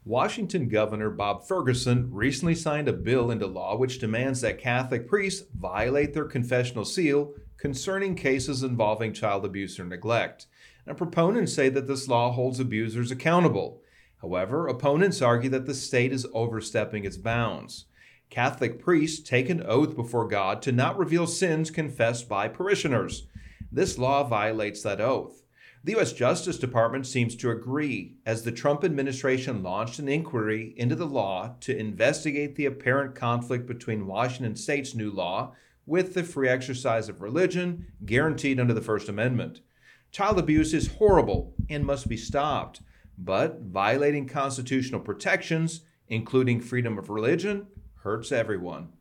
Washington Governor Bob Ferguson recently signed a bill into law which demands that Catholic priests violate their confessional seal concerning cases involving child abuse or neglect. Now, proponents say that this law holds abusers accountable. However, opponents argue that the state is overstepping its bounds. Catholic priests take an oath before God to not reveal sins confessed by parishioners. This law violates that oath. The U.S. Justice Department seems to agree, as the Trump administration launched an inquiry into the law to investigate the apparent conflict between Washington state's new law with the free exercise of religion guaranteed under the First Amendment. Child abuse is horrible and must be stopped, but violating constitutional protections, including freedom of religion, hurts everyone.